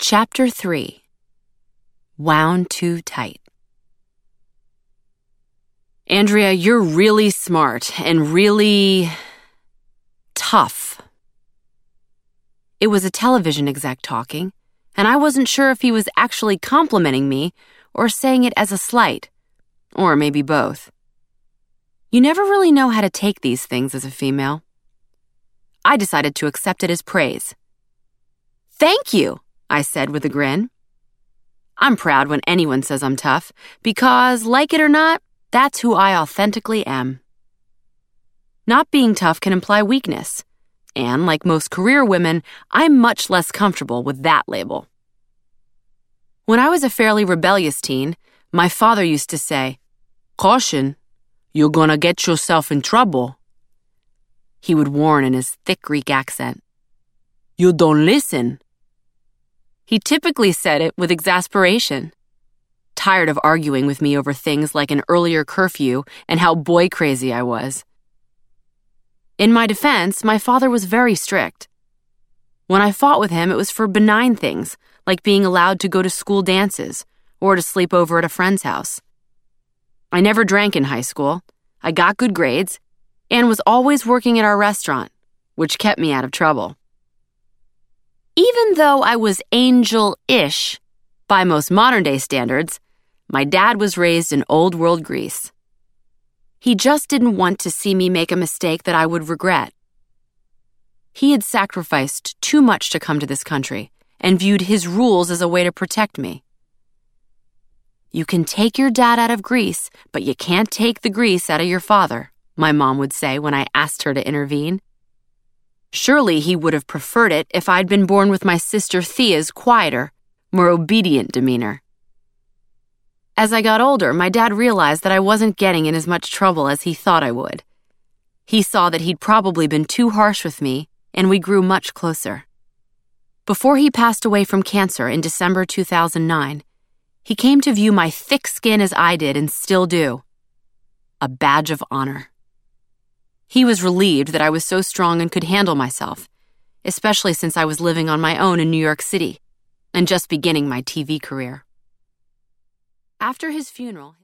Chapter 3. Wound Too Tight. Andrea, you're really smart and really tough. It was a television exec talking, and I wasn't sure if he was actually complimenting me or saying it as a slight, or maybe both. You never really know how to take these things as a female. I decided to accept it as praise. "Thank you," I said with a grin. I'm proud when anyone says I'm tough because, like it or not, that's who I authentically am. Not being tough can imply weakness, and like most career women, I'm much less comfortable with that label. When I was a fairly rebellious teen, my father used to say, "Caution, you're gonna get yourself in trouble." He would warn in his thick Greek accent. "You don't listen." He typically said it with exasperation, tired of arguing with me over things like an earlier curfew and how boy crazy I was. In my defense, my father was very strict. When I fought with him, it was for benign things, like being allowed to go to school dances or to sleep over at a friend's house. I never drank in high school, I got good grades, and was always working at our restaurant, which kept me out of trouble. Even though I was angel-ish, by most modern-day standards, my dad was raised in old-world Greece. He just didn't want to see me make a mistake that I would regret. He had sacrificed too much to come to this country and viewed his rules as a way to protect me. "You can take your dad out of Greece, but you can't take the Greece out of your father," my mom would say when I asked her to intervene. Surely he would have preferred it if I'd been born with my sister Thea's quieter, more obedient demeanor. As I got older, my dad realized that I wasn't getting in as much trouble as he thought I would. He saw that he'd probably been too harsh with me, and we grew much closer. Before he passed away from cancer in December 2009, he came to view my thick skin as I did and still do. A badge of honor. He was relieved that I was so strong and could handle myself, especially since I was living on my own in New York City and just beginning my TV career. After his funeral,